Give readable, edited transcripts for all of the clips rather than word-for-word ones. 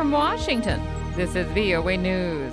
From Washington, this is VOA News.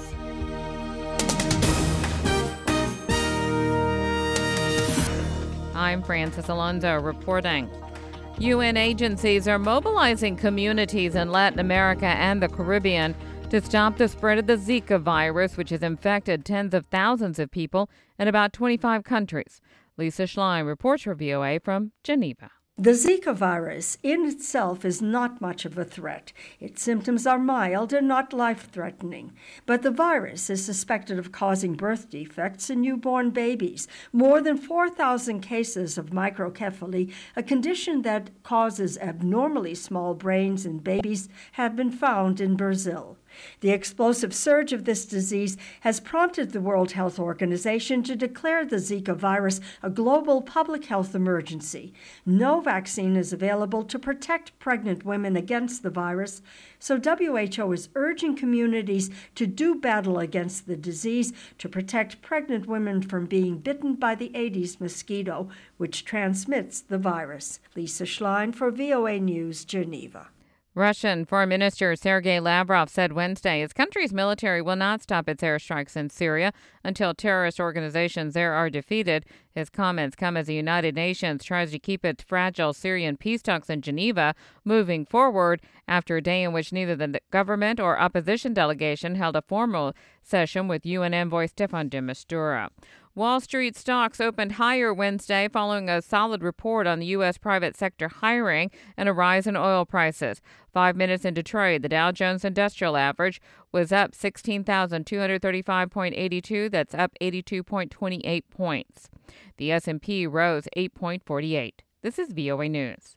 I'm Francis Alonso reporting. UN agencies are mobilizing communities in Latin America and the Caribbean to stop the spread of the Zika virus, which has infected tens of thousands of people in about 25 countries. Lisa Schlein reports for VOA from Geneva. The Zika virus in itself is not much of a threat. Its symptoms are mild and not life-threatening. But the virus is suspected of causing birth defects in newborn babies. More than 4,000 cases of microcephaly, a condition that causes abnormally small brains in babies, have been found in Brazil. The explosive surge of this disease has prompted the World Health Organization to declare the Zika virus a global public health emergency. No vaccine is available to protect pregnant women against the virus, so WHO is urging communities to do battle against the disease to protect pregnant women from being bitten by the Aedes mosquito, which transmits the virus. Lisa Schlein for VOA News, Geneva. Russian Foreign Minister Sergei Lavrov said Wednesday his country's military will not stop its airstrikes in Syria until terrorist organizations there are defeated. His comments come as the United Nations tries to keep its fragile Syrian peace talks in Geneva moving forward after a day in which neither the government or opposition delegation held a formal session with UN envoy Staffan de Mistura. Wall Street stocks opened higher Wednesday following a solid report on the U.S. private sector hiring and a rise in oil prices. 5 minutes into trade, the Dow Jones Industrial Average was up 16,235.82. That's up 82.28 points. The S&P rose 8.48. This is VOA News.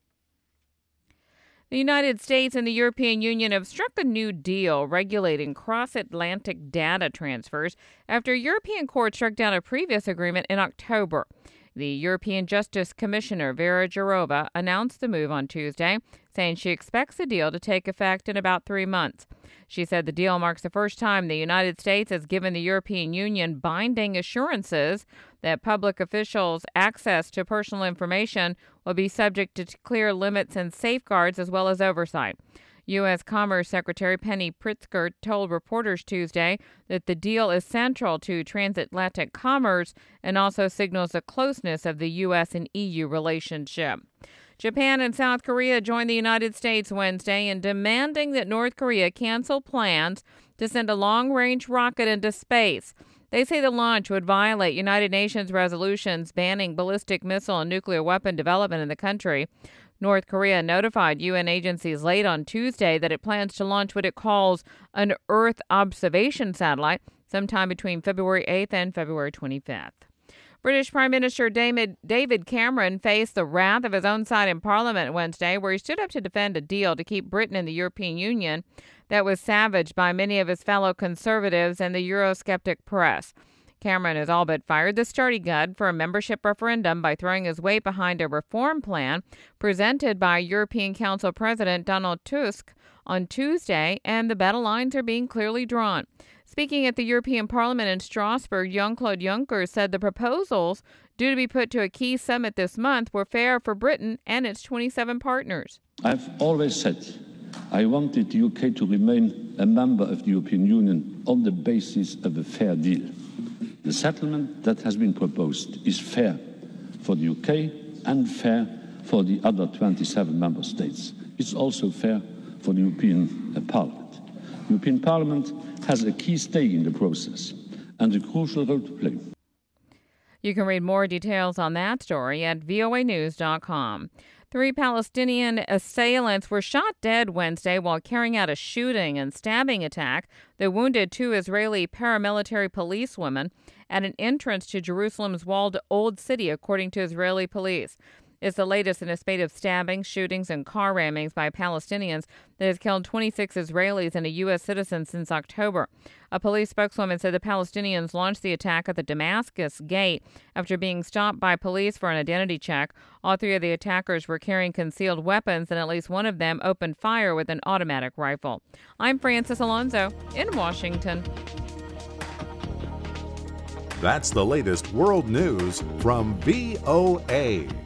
The United States and the European Union have struck a new deal regulating cross-Atlantic data transfers after a European court struck down a previous agreement in October. The European Justice Commissioner Vera Jourova announced the move on Tuesday, saying she expects the deal to take effect in about 3 months. She said the deal marks the first time the United States has given the European Union binding assurances that public officials' access to personal information will be subject to clear limits and safeguards as well as oversight. U.S. Commerce Secretary Penny Pritzker told reporters Tuesday that the deal is central to transatlantic commerce and also signals the closeness of the U.S. and EU relationship. Japan and South Korea joined the United States Wednesday in demanding that North Korea cancel plans to send a long-range rocket into space. They say the launch would violate United Nations resolutions banning ballistic missile and nuclear weapon development in the country. North Korea notified UN agencies late on Tuesday that it plans to launch what it calls an Earth observation satellite sometime between February 8th and February 25th. British Prime Minister David Cameron faced the wrath of his own side in Parliament Wednesday, where he stood up to defend a deal to keep Britain in the European Union that was savaged by many of his fellow Conservatives and the Eurosceptic press. Cameron has all but fired the starting gun for a membership referendum by throwing his weight behind a reform plan presented by European Council President Donald Tusk on Tuesday, and the battle lines are being clearly drawn. Speaking at the European Parliament in Strasbourg, Jean-Claude Juncker said the proposals due to be put to a key summit this month were fair for Britain and its 27 partners. I've always said I wanted the UK to remain a member of the European Union on the basis of a fair deal. The settlement that has been proposed is fair for the UK and fair for the other 27 member states. It's also fair for the European Parliament. The European Parliament has a key stake in the process and a crucial role to play. You can read more details on that story at voanews.com. 3 Palestinian assailants were shot dead Wednesday while carrying out a shooting and stabbing attack that wounded 2 Israeli paramilitary policewomen at an entrance to Jerusalem's walled Old City, according to Israeli police. It's the latest in a spate of stabbings, shootings, and car rammings by Palestinians that has killed 26 Israelis and a U.S. citizen since October. A police spokeswoman said the Palestinians launched the attack at the Damascus Gate after being stopped by police for an identity check. All 3 of the attackers were carrying concealed weapons, and at least one of them opened fire with an automatic rifle. I'm Francis Alonso in Washington. That's the latest world news from VOA.